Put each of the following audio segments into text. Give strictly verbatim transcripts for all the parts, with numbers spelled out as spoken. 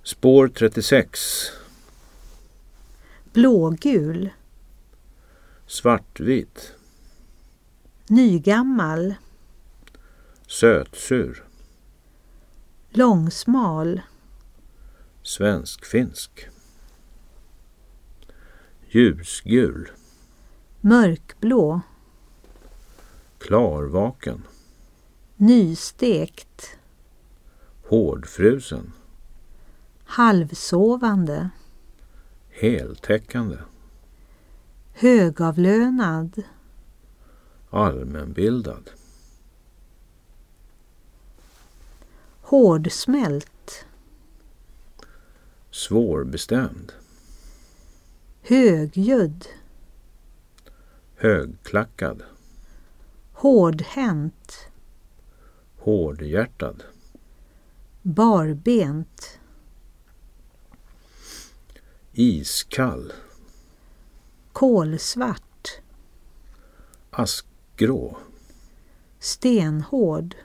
Spår trettiosex. Blågul. Svartvit. Nygammal. Sötsur. Långsmal. Svensk-finsk. Ljusgul. Mörkblå. Klarvaken. Nystekt. Hårdfrusen. Halvsovande. Heltäckande. Högavlönad. Allmänbildad. Hårdsmält. Svårbestämd. Högljudd. Högklackad. Hårdhänt. Hårdhjärtad. Barbent. Iskall. Kolsvart. Askgrå. Stenhård.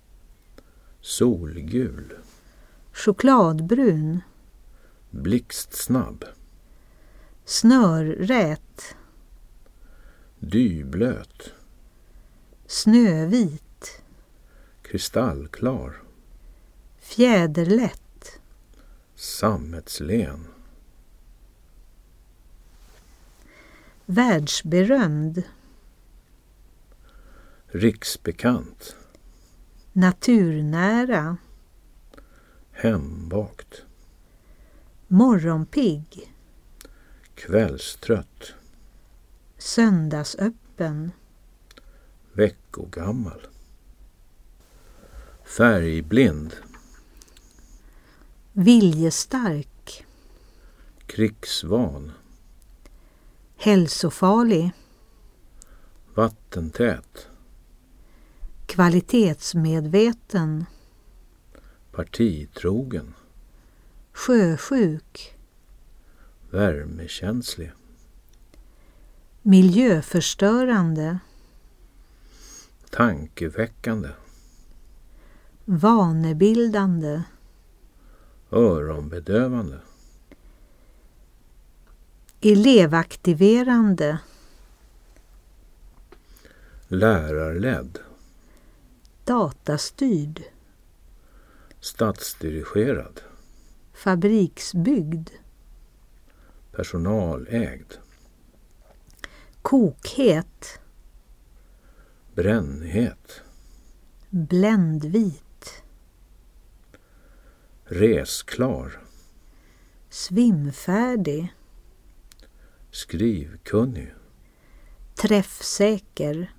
Solgul. Chokladbrun. Blixtsnabb. Snörrät. Dyblöt. Snövit. Kristallklar. Fjäderlätt. Sammetslen. Världsberömd. Riksbekant. Naturnära. Hembakt. Morgonpigg. Kvällstrött. Söndagsöppen. Veckogammal. Färgblind. Viljestark. Krigsvan. Hälsofarlig. Vattentät. Kvalitetsmedveten. Partitrogen. Sjösjuk. Värmekänslig. Miljöförstörande. Tankeväckande. Vanebildande. Öronbedövande. Elevaktiverande. Lärarledd. Datastyrd. Statsdirigerad. Fabriksbyggd. Personalägd. Kokhet. Brännhet. Bländvit. Resklar. Svimfärdig. Skrivkunnig. Träffsäker.